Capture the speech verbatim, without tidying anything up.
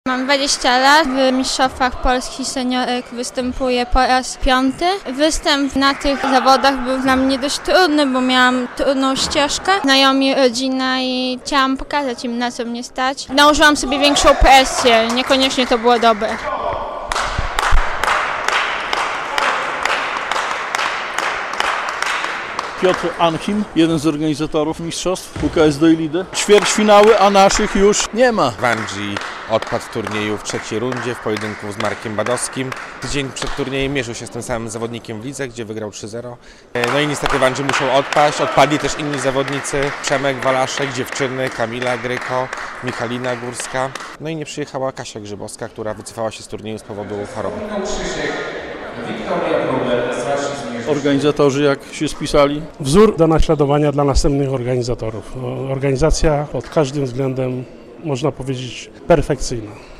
Mam dwadzieścia lat, w Mistrzostwach Polski Seniorek występuję po raz piąty. Występ na tych zawodach był dla mnie dość trudny, bo miałam trudną ścieżkę, znajomi, rodzina i chciałam pokazać im, na co mnie stać. Nałożyłam sobie większą presję, niekoniecznie to było dobre. Piotr Anchim, jeden z organizatorów mistrzostw U K S Dojlidy. Ćwierćfinały, a naszych już nie ma. Wanji odpadł w turnieju w trzeciej rundzie w pojedynku z Markiem Badowskim. Tydzień przed turniejem mierzył się z tym samym zawodnikiem w lidze, gdzie wygrał trzy zero. No i niestety Wanji musiał odpaść. Odpadli też inni zawodnicy. Przemek Walaszek, dziewczyny, Kamila Gryko, Michalina Górska. No i nie przyjechała Kasia Grzybowska, która wycofała się z turnieju z powodu choroby. Organizatorzy jak się spisali? Wzór do naśladowania dla następnych organizatorów. Organizacja pod każdym względem, można powiedzieć, perfekcyjna.